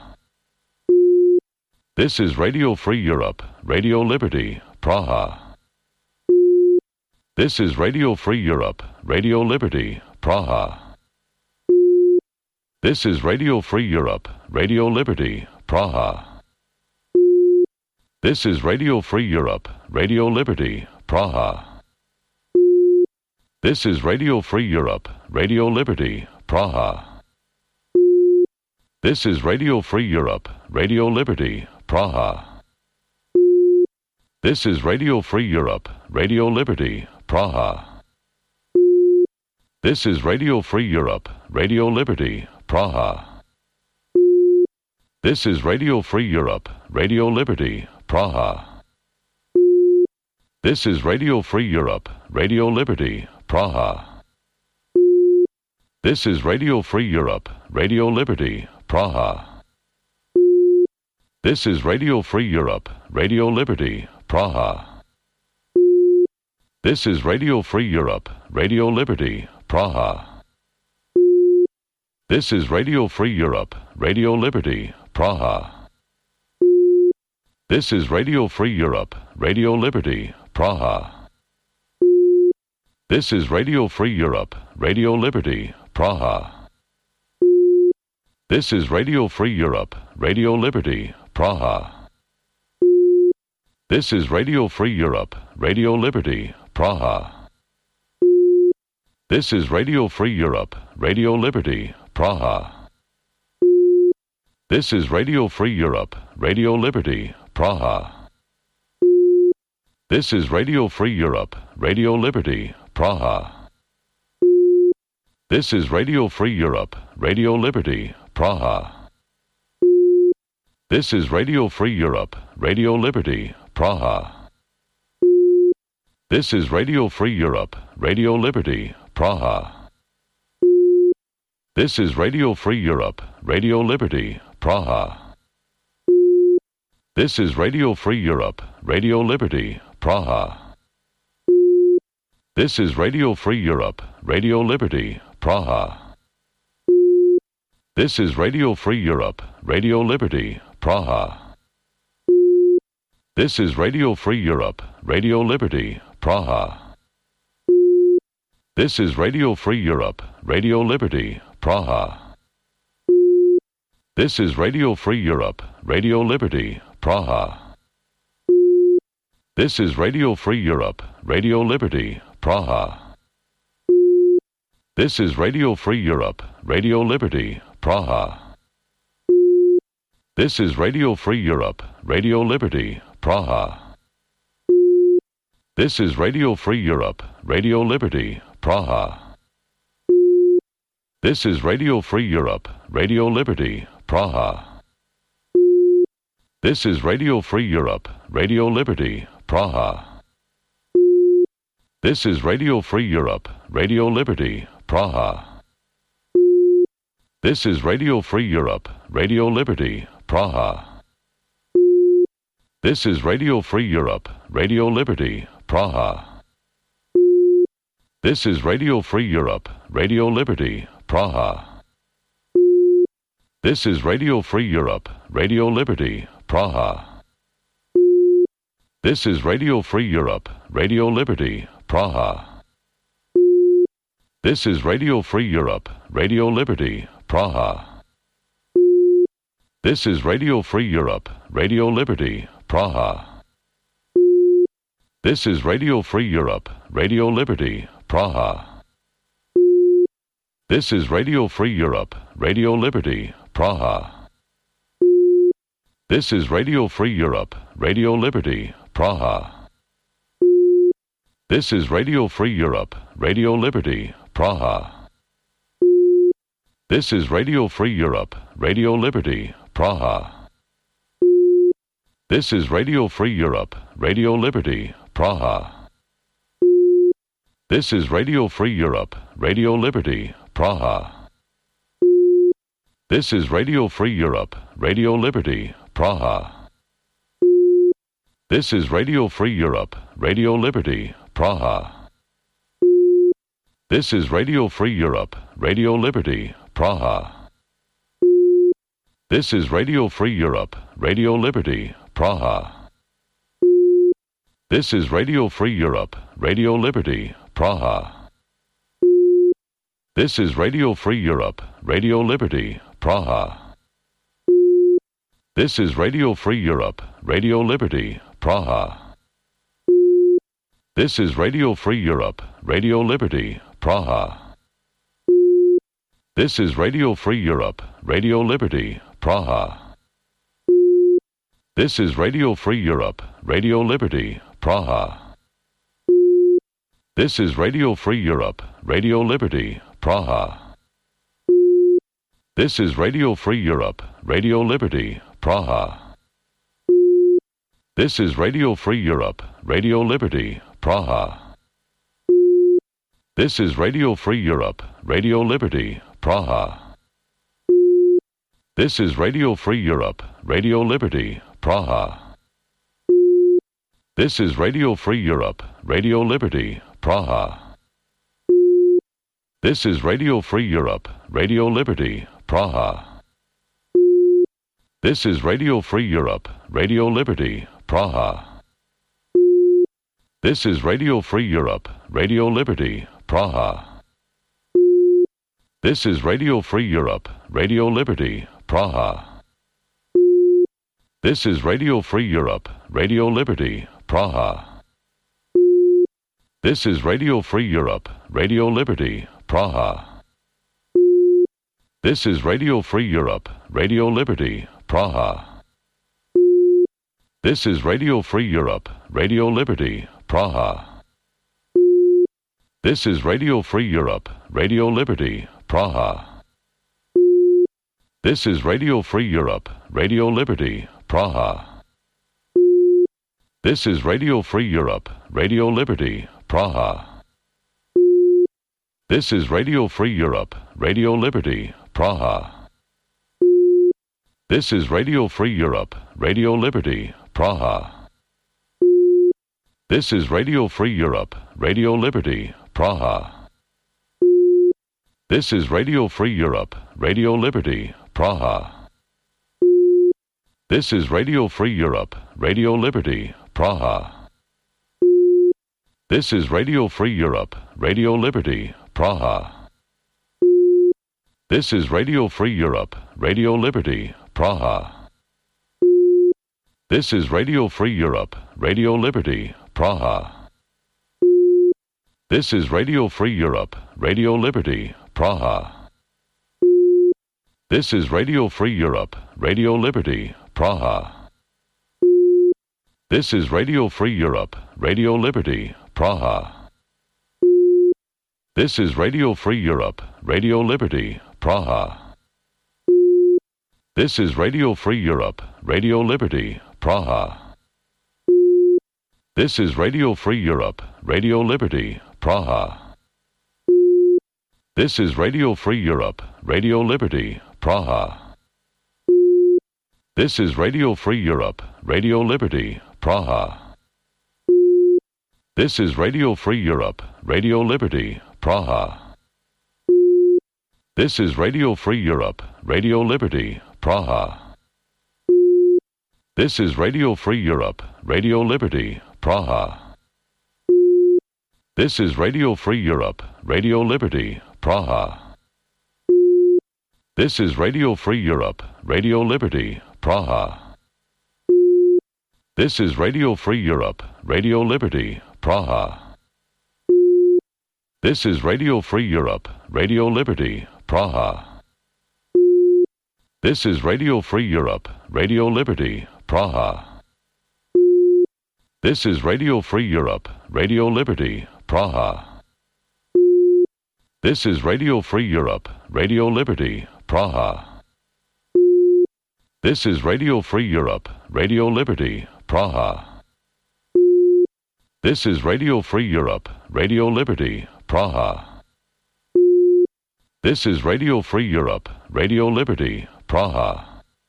S1: This is Radio Free Europe, Radio Liberty, Praha. This is Radio Free Europe, Radio Liberty, Praha. This is Radio Free Europe, Radio Liberty, Praha. This is Radio Free Europe, Radio Liberty, Praha. This is Radio Free Europe, Radio Liberty, Praha. This is Radio Free Europe, Radio Liberty, Praha. This is Radio Free Europe, Radio Liberty, Praha. This is Radio Free Europe, Radio Liberty, Praha. This is Radio Free Europe, Radio Liberty, Praha. This is Radio Free Europe, Radio Liberty, Praha. This is Radio Free Europe, Radio Liberty, Praha. This is Radio Free Europe, Radio Liberty, Praha. This is Radio Free Europe, Radio Liberty, Praha. This is Radio Free Europe, Radio Liberty, Praha. This is Radio Free Europe, Radio Liberty, Praha. This is Radio Free Europe, Radio Liberty, Praha. This is Radio Free Europe, Radio Liberty, Praha. This is Radio Free Europe, Radio Liberty, Praha. This is Radio Free Europe, Radio Liberty, Praha. This is Radio Free Europe, Radio Liberty, Praha. This is Radio Free Europe, Radio Liberty, Praha. This is Radio Free Europe, Radio Liberty, Praha. This is Radio Free Europe, Radio Liberty, Praha. This is Radio Free Europe, Radio Liberty, Praha. This is Radio Free Europe, Radio Liberty, Praha. This is Radio Free Europe, Radio Liberty, Praha. This is Radio Free Europe, Radio Liberty, Praha. This is Radio Free Europe, Radio Liberty, Praha. This is Radio Free Europe, Radio Liberty, Praha. This is Radio Free Europe, Radio Liberty, Praha. This is Radio Free Europe, Radio Liberty, Praha. This is Radio Free Europe, Radio Liberty, Praha. This is Radio Free Europe, Radio Liberty, Praha. This is Radio Free Europe, Radio Liberty, Praha. This is Radio Free Europe, Radio Liberty, Praha. This is Radio Free Europe, Radio Liberty, Praha. This is Radio Free Europe, Radio Liberty, Praha. This is Radio Free Europe, Radio Liberty, Praha. This is Radio Free Europe, Radio Liberty, Praha. This is Radio Free Europe, Radio Liberty, Praha. This is Radio Free Europe, Radio Liberty, Praha. This is Radio Free Europe, Radio Liberty, Praha. This is Radio Free Europe, Radio Liberty, Praha. This is Radio Free Europe, Radio Liberty, Praha. This is Radio Free Europe, Radio Liberty, Praha. This is Radio Free Europe, Radio Liberty, Praha. This is Radio Free Europe, Radio Liberty, Praha. This is Radio Free Europe, Radio Liberty, Praha. This is Radio Free Europe, Radio Liberty, Praha. This is Radio Free Europe, Radio Liberty, Praha. This is Radio Free Europe, Radio Liberty, Praha. This is Radio Free Europe, Radio Liberty, Praha. This is Radio Free Europe, Radio Liberty, Praha. This is Radio Free Europe, Radio Liberty, Praha. This is Radio Free Europe, Radio Liberty, Praha. This is Radio Free Europe, Radio Liberty, Praha. This is Radio Free Europe, Radio Liberty, Praha. This is Radio Free Europe, Radio Liberty, Praha. This is Radio Free Europe, Radio Liberty, Praha. This is Radio Free Europe, Radio Liberty, Praha. This is Radio Free Europe, Radio Liberty, Praha. This is Radio Free Europe, Radio Liberty, Praha. This is Radio Free Europe, Radio Liberty, Praha. This is Radio Free Europe, Radio Liberty, Praha. This is Radio Free Europe, Radio Liberty, Praha. This is Radio Free Europe, Radio Liberty, Praha. This is Radio Free Europe, Radio Liberty, Praha. This is Radio Free Europe, Radio Liberty, Praha. This is Radio Free Europe, Radio Liberty, Praha. This is Radio Free Europe, Radio Liberty, Praha. This is Radio Free Europe, Radio Liberty, Praha. This is Radio Free Europe, Radio Liberty, Praha. This is Radio Free Europe, Radio Liberty, Praha. This is Radio Free Europe, Radio Liberty, Praha. This is Radio Free Europe, Radio Liberty, Praha. This is Radio Free Europe, Radio Liberty, Praha. This is Radio Free Europe, Radio Liberty, Praha. This is Radio Free Europe, Radio Liberty, Praha. This is Radio Free Europe, Radio Liberty, Praha. This is Radio Free Europe, Radio Liberty, Praha. This is Radio Free Europe, Radio Liberty, Praha. This is Radio Free Europe, Radio Liberty, Praha. This is Radio Free Europe, Radio Liberty, Praha. This is Radio Free Europe, Radio Liberty, Praha. This is Radio Free Europe, Radio Liberty, Praha. This is Radio Free Europe, Radio Liberty, Praha. This is Radio Free Europe, Radio Liberty, Praha. This is Radio Free Europe, Radio Liberty, Praha. This is Radio Free Europe, Radio Liberty, Praha. This is Radio Free Europe, Radio Liberty, Praha. This is Radio Free Europe, Radio Liberty, Praha. This is Radio Free Europe, Radio Liberty, Praha. This is Radio Free Europe, Radio Liberty, Praha. This is Radio Free Europe, Radio Liberty, Praha. This is Radio Free Europe, Radio Liberty, Praha. This is Radio Free Europe, Radio Liberty, Praha. This is Radio Free Europe, Radio Liberty, Praha. This is Radio Free Europe, Radio Liberty, Praha. This is Radio Free Europe, Radio Liberty, Praha. This is Radio Free Europe, Radio Liberty, Praha. This is Radio Free Europe, Radio Liberty, Praha. This is Radio Free Europe, Radio Liberty, Praha. This is Radio Free Europe, Radio Liberty, Praha. This is Radio Free Europe, Radio Liberty, Praha. This is Radio Free Europe, Radio Liberty, Praha. This is Radio Free Europe, Radio Liberty, Praha. This is Radio Free Europe, Radio Liberty, Praha. This is Radio Free Europe, Radio Liberty, Praha.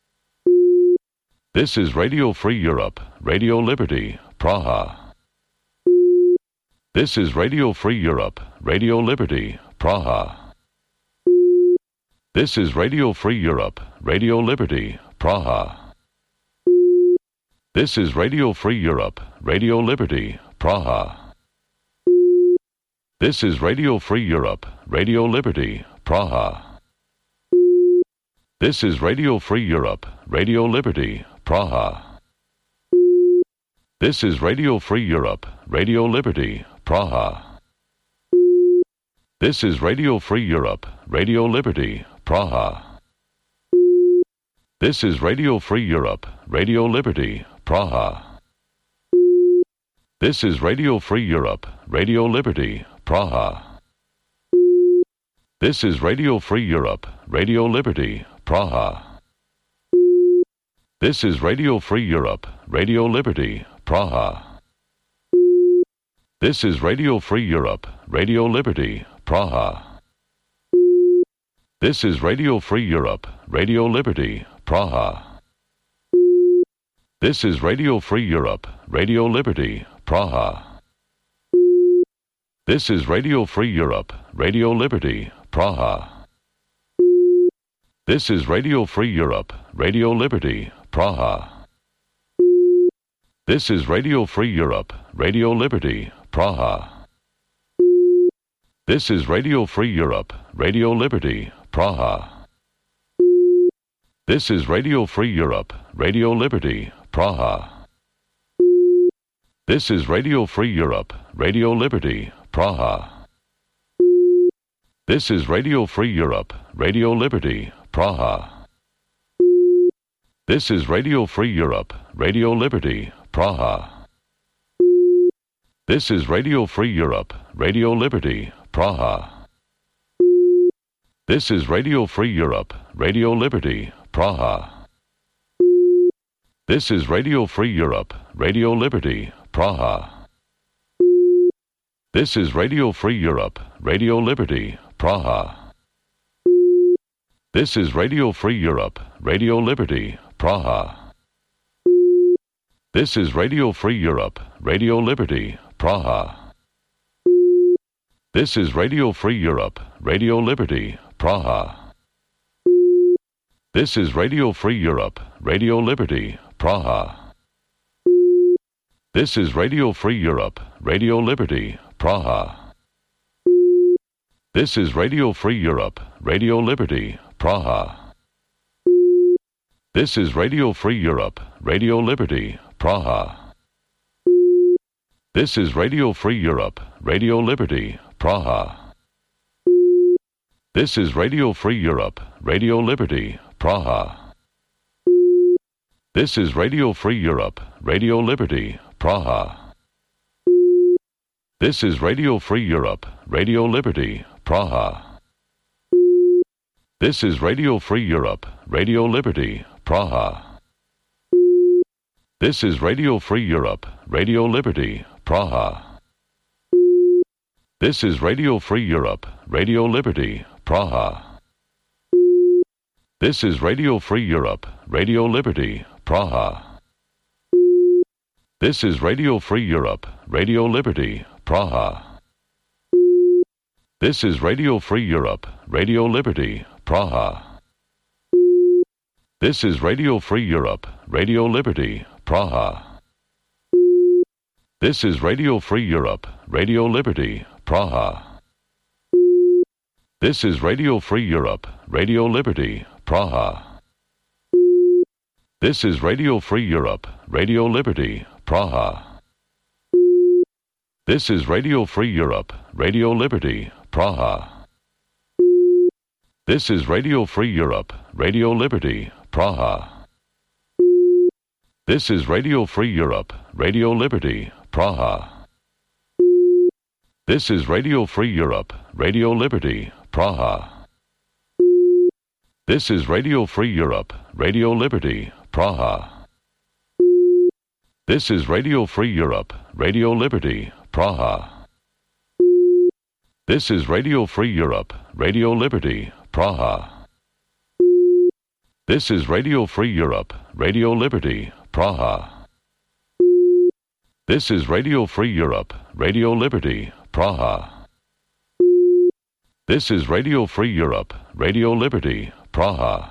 S1: This is Radio Free Europe, Radio Liberty, Praha. This is Radio Free Europe, Radio Liberty, Praha. This is Radio Free Europe, Radio Liberty, Praha. This is Radio Free Europe, Radio Liberty, Praha. This is Radio Free Europe, Radio Liberty, Praha. This is Radio Free Europe, Radio Liberty, Praha. This is Radio Free Europe, Radio Liberty, Praha. This is Radio Free Europe, Radio Liberty, Praha. This is Radio Free Europe, Radio Liberty, Praha. This is Radio Free Europe, Radio Liberty, Praha. This is Radio Free Europe, Radio Liberty, Praha. This is Radio Free Europe, Radio Liberty, Praha. This is Radio Free Europe, Radio Liberty, Praha. This is Radio Free Europe, Radio Liberty, Praha. This is Radio Free Europe, Radio Liberty, Praha. This is Radio Free Europe, Radio Liberty, Praha. This is Radio Free Europe, Radio Liberty, Praha. This is Radio Free Europe, Radio Liberty, Praha. This is Radio Free Europe, Radio Liberty, Praha. This is Radio Free Europe, Radio Liberty, Praha. This is Radio Free Europe, Radio Liberty, Praha. This is Radio Free Europe, Radio Liberty, Praha. This is Radio Free Europe, Radio Liberty, Praha. This is Radio Free Europe, Radio Liberty, Praha. This is Radio Free Europe, Radio Liberty, Praha. This is Radio Free Europe, Radio Liberty, Praha. This is Radio Free Europe, Radio Liberty, Praha. This is Radio Free Europe, Radio Liberty, Praha. This is Radio Free Europe, Radio Liberty, Praha. This is Radio Free Europe, Radio Liberty, Praha. This is Radio Free Europe, Radio Liberty, Praha. This is Radio Free Europe, Radio Liberty, Praha. This is Radio Free Europe, Radio Liberty, Praha. This is Radio Free Europe, Radio Liberty, Praha. This is Radio Free Europe, Radio Liberty, Praha. This is Radio Free Europe, Radio Liberty, Praha. This is Radio Free Europe, Radio Liberty, Praha. This is Radio Free Europe, Radio Liberty, Praha. This is Radio Free Europe, Radio Liberty, Praha. This is Radio Free Europe, Radio Liberty, Praha. This is Radio Free Europe, Radio Liberty, Praha. This is Radio Free Europe, Radio Liberty, Praha. This is Radio Free Europe, Radio Liberty, Praha. This is Radio Free Europe, Radio Liberty, Praha. This is Radio Free Europe, Radio Liberty, Praha. This is Radio Free Europe, Radio Liberty, Praha. This is Radio Free Europe, Radio Liberty, Praha. This is Radio Free Europe, Radio Liberty, Praha. This is Radio Free Europe, Radio Liberty, Praha. This is Radio Free Europe, Radio Liberty, Praha. This is Radio Free Europe, Radio Liberty, Praha. This is Radio Free Europe, Radio Liberty, Praha. This is Radio Free Europe, Radio Liberty, Praha. This is Radio Free Europe, Radio Liberty, Praha. This is Radio Free Europe, Radio Liberty, Praha. This is Radio Free Europe, Radio Liberty, Praha. This is Radio Free Europe, Radio Liberty, Praha. This is Radio Free Europe, Radio Liberty, Praha.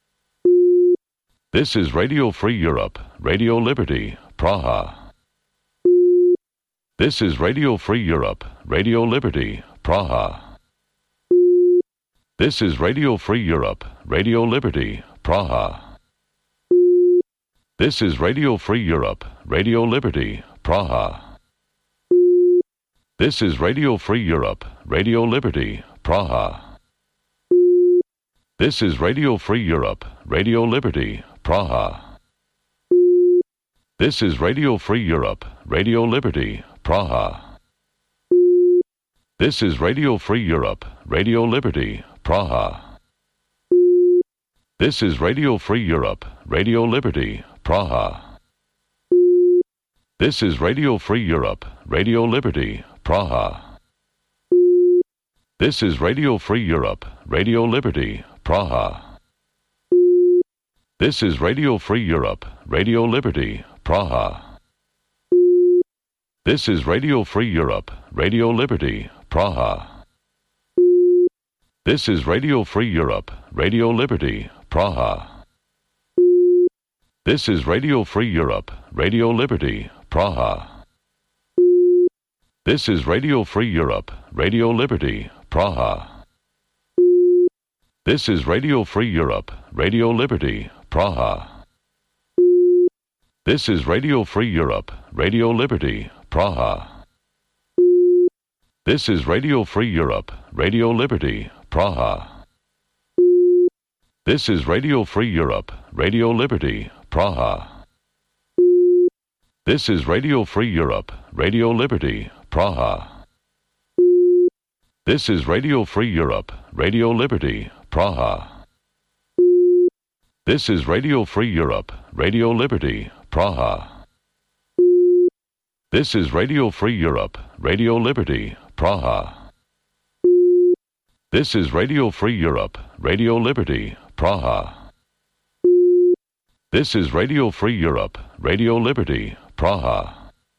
S1: This is Radio Free Europe, Radio Liberty, Praha. This is Radio Free Europe, Radio Liberty, Praha. This is Radio Free Europe, Radio Liberty, Praha. This is Radio Free Europe, Radio Liberty, Praha. This is Radio Free Europe, Radio Liberty, Praha. This is Radio Free Europe, Radio Liberty, Praha. This is Radio Free Europe, Radio Liberty, Praha. This is Radio Free Europe, Radio Liberty, Praha. This is Radio Free Europe, Radio Liberty, Praha. This is Radio Free Europe, Radio Liberty, Praha. This is Radio Free Europe, Radio Liberty, Praha. This is Radio Free Europe, Radio Liberty, Praha. This is Radio Free Europe, Radio Liberty, Praha. This is Radio Free Europe, Radio Liberty, Praha. This is Radio Free Europe, Radio Liberty, Praha. This is Radio Free Europe, Radio Liberty, Praha. This is Radio Free Europe, Radio Liberty, Praha. This is Radio Free Europe, Radio Liberty, Praha. This is Radio Free Europe, Radio Liberty, Praha. This is Radio Free Europe, Radio Liberty, Praha. This is Radio Free Europe, Radio Liberty, Praha. This is Radio Free Europe, Radio Liberty, Praha. This is Radio Free Europe, Radio Liberty, Praha. This is Radio Free Europe, Radio Liberty, Praha. This is Radio Free Europe, Radio Liberty, Praha. This is Radio Free Europe, Radio Liberty, Praha.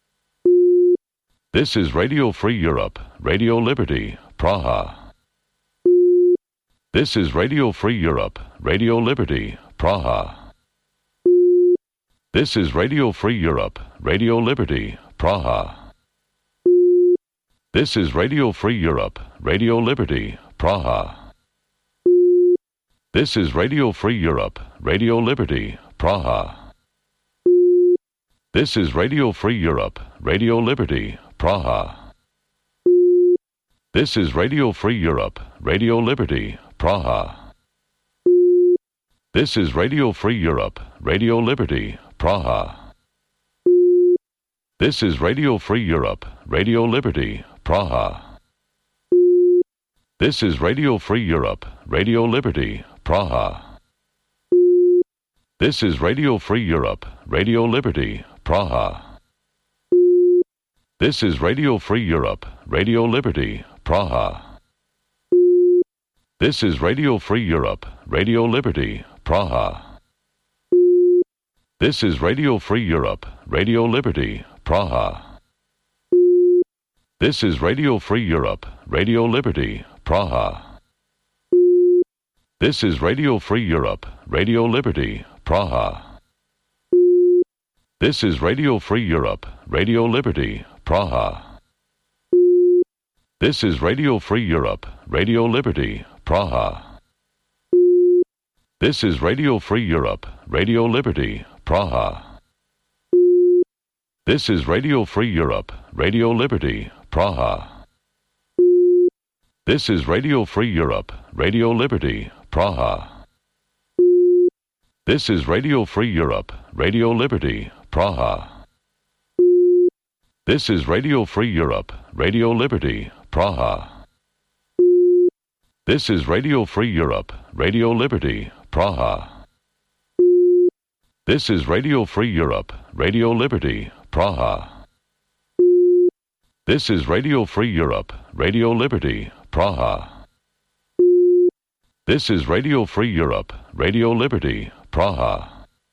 S1: This is Radio Free Europe, Radio Liberty, Praha. This is Radio Free Europe, Radio Liberty, Praha. This is Radio Free Europe, Radio Liberty, Praha. This is Radio Free Europe, Radio Liberty, Praha. This is Radio Free Europe, Radio Liberty, Praha. This is Radio Free Europe, Radio Liberty, Praha. This is Radio Free Europe, Radio Liberty, Praha. This is Radio Free Europe, Radio Liberty, Praha. This is Radio Free Europe, Radio Liberty, Praha. This is Radio Free Europe, Radio Liberty, Praha. This is Radio Free Europe, Radio Liberty, Praha. This is Radio Free Europe, Radio Liberty, Praha. This is Radio Free Europe, Radio Liberty, Praha. This is Radio Free Europe, Radio Liberty, Praha. This is Radio Free Europe, Radio Liberty, Praha. This is Radio Free Europe, Radio Liberty, Praha. This is Radio Free Europe, Radio Liberty, Praha. This is Radio Free Europe, Radio Liberty, Praha. This is Radio Free Europe, Radio Liberty, Praha. This is Radio Free Europe, Radio Liberty, Praha. This is Radio Free Europe, Radio Liberty, Praha. This is Radio Free Europe, Radio Liberty, Praha. This is Radio Free Europe, Radio Liberty, Praha. This is Radio Free Europe, Radio Liberty, Praha. This is Radio Free Europe, Radio Liberty, Praha. This is Radio Free Europe, Radio Liberty, Praha. This is Radio Free Europe, Radio Liberty, Praha.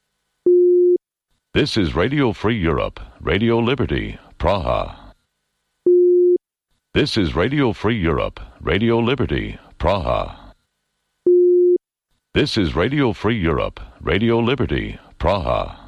S1: This is Radio Free Europe, Radio Liberty, Praha. This is Radio Free Europe, Radio Liberty, Praha. This is Radio Free Europe, Radio Liberty, Praha.